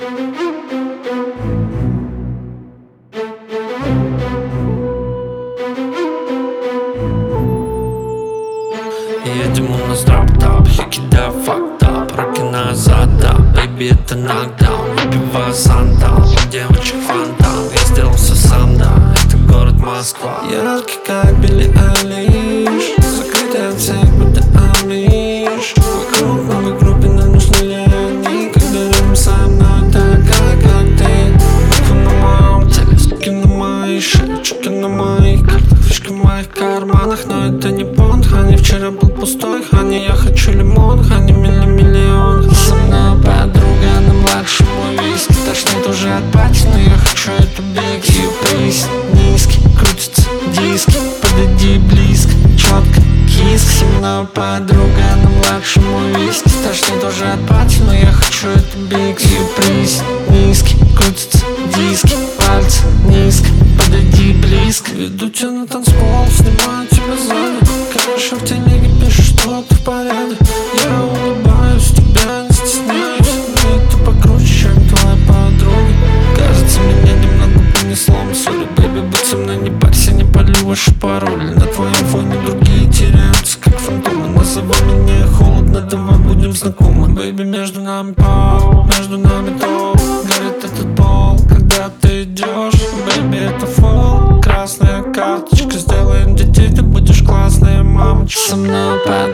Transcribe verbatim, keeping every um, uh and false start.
Едем у нас дроп-топ, я кидаю факт-топ, руки назад, да, бэйби, это нокдаун. Выпиваю сандал, у девочек фонтан, я сделал все сам, да, это город Москва. Яркий, как Билли Айлиш, закрытый от всех, будто Амиш. Вокруг новой группе, нам нужны ли они, когда рядом со мной такая, как ты. Буквы на моем теле, суки на моей шее, чуки на моих картах, фишки в моих карманах. Но это не понт, Хани вчера был пустой, Хани, я хочу лимон, Хани, милли-миллион. Со мной подруга, она младше мой виски, тошнит уже от пати, но я хочу эту биг. Ее приз низкий, крутятся диски, подойди близко, четко, киск. Со мной подруга, она младше мой виски, тошнит уже от пати, но я хочу эту биг. Ее приз низкий, крутятся диски, пальцы низко, подойди близко. Веду тебя на танцпол, снимаю тебя сзади, конечно в телеге пишешь, что ты в порядке. Я улыбаюсь, тебя не стесняюсь, но это покруче, чем твоя подруга. Кажется, меня немного понесло, сори, бэйби, будь со мной, не парься, не пали ваши пароли. На твоем фоне другие теряются, как фантомы. Называй меня холодно, давай будем знакомы. Бэйби, между нами пол, между нами топ, горит этот пол, когда ты идешь. Бэйби, это фол, красная карточка, сделаем детей, ты будешь классная мамочка. Со мной под